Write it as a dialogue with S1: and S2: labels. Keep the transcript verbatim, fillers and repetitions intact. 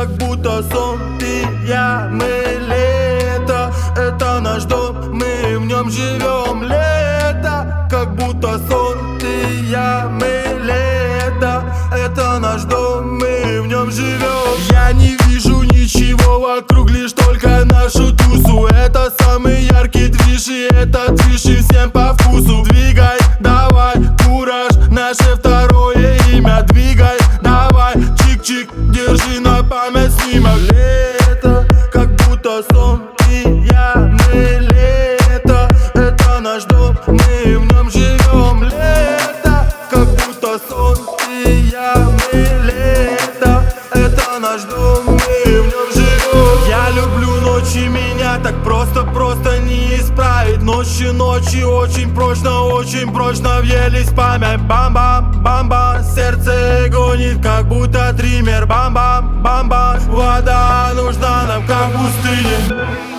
S1: как будто сон. Ты, я, мы, лето. Это наш дом, мы в нем живем. Лето, как будто сон. Ты, я, мы, лето. Это наш дом, мы в нем живем. Я не вижу ничего вокруг, лишь только нашу тусу. Это самый яркий движ, и это движ и всем по вкусу. Двигай, давай, кураж, наше второе имя. Двигай, давай, чик-чик, держи на память снимок. Лето, как будто сон. Ты, я, мы, лето. Это наш дом, мы в нем живем. Лето, как будто сон. Ты, я, мы, лето. Это наш дом, мы в нем живем. Я люблю ночи, меня так просто-просто не исправить. Ночи, ночи очень прочно, очень прочно въелись в память. Бам-бам, бам-бам, сердце гонит, как будто триммер. Бам-бам, бам-бам, вода нужна нам, как в пустыне.